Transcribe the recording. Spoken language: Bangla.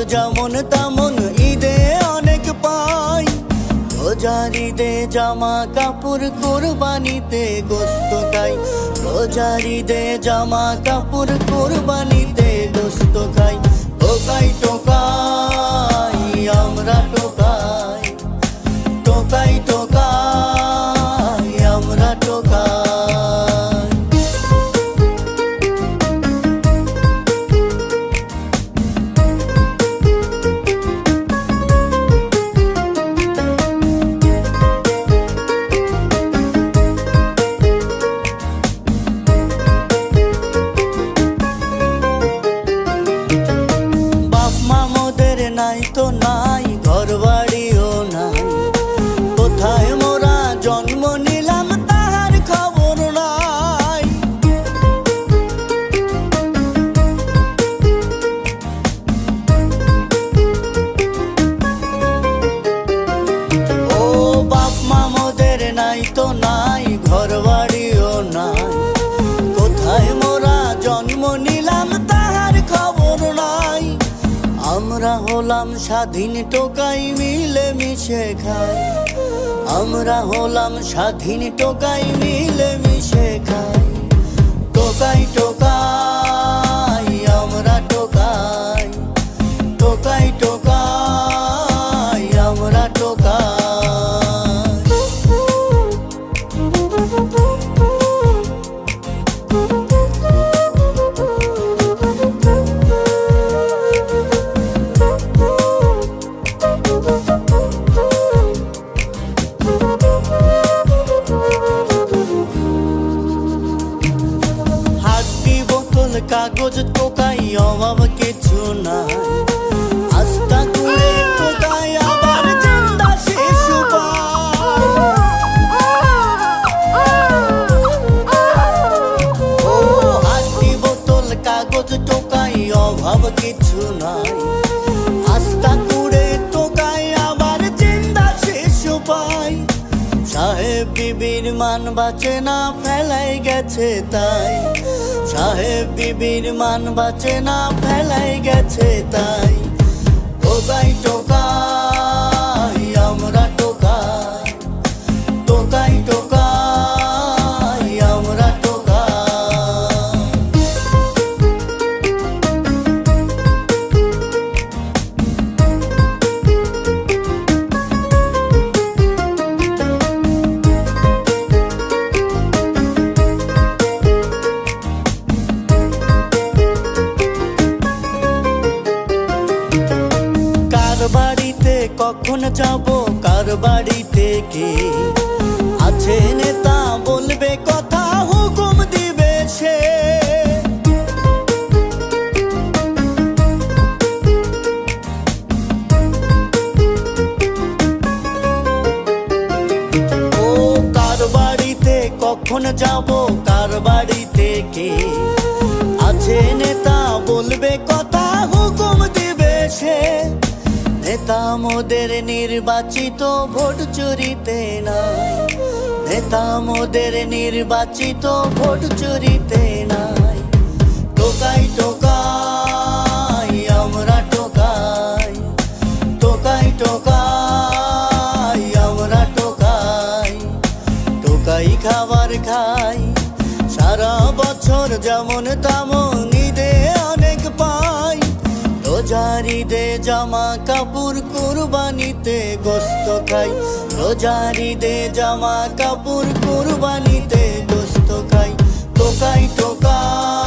যেমন তেমন ঈদে অনেক পাই। রোজার ঈদে জামা কাপড়, কোরবানিতে গোস্ত খাই। রোজার ঈদে জামা কাপড়, কোরবানিতে গোস্ত খাই। টোকাই টোকাই আমরা টোকাই, টোকাই টোকাই আমরা টোকাই। নাই তো নাই, ঘর বাড়িও নাই, কোথায় মোরা জন্ম নিলাম তাহার খবর নাই। ও বাপ মা মোদের নাই তো নাই, ঘর বাড়িও নাই, কোথায় মোরা জন্ম নিলাম তাহার খবর নাই। আমরা হলাম স্বাধীন টোকাই, মিলে মিশে খাই। আমরা হলাম স্বাধীন টোকাই, মিলে মিশে খাই। টোকাই টোকাই আমরা টোকাই, টোকাই টোকাই আমরা টোকাই। কাগজ টোকাই অভাব কিছু নাই, আস্তা করে টোকাই আবার জিন্দা শিশু পাই। ও হাড্ডি বোতল কাগজ টোকাই অভাব কিছু নাই, আস্তা করে টোকাই আবার জিন্দা শিশু পাই। সাহেব বিবির মান বাঁচে না, ফেলাই গেছে তাই। সাহেব বিবির মান বাঁচে না, ফেলাই গেছে তাই। টোকাই টোকাই আমরা টোকাই, টোকাই টোকাই আমরা টোকাই। বাড়িতে কখন যাব, কার বাড়িতে কে আছে নেতা, বলবে কথা হুকুম দিবে সে। ও কার বাড়িতে কখন যাব, কার বাড়িতে কে আছে নেতা, বলবে কথা হুকুম দিবে সে। নেতা মোদের নির্বাচিত, ভোট চুরিতে নাই। নেতা মোদের নির্বাচিত, ভোট চুরিতে নাই। টোকাই টোকাই আমরা টোকাই, টোকাই টোকাই আমরা টোকাই। টোকাই খাবার খাই সারা বছর যেমন তেমন, ঈদে অনেক পাই। রোজার ঈদে জামা কাপড়, কোরবানিতে গোস্ত খাই। রোজার ঈদে জামা কাপড়, কোরবানিতে গোস্ত খাই। টোকাই টোকাই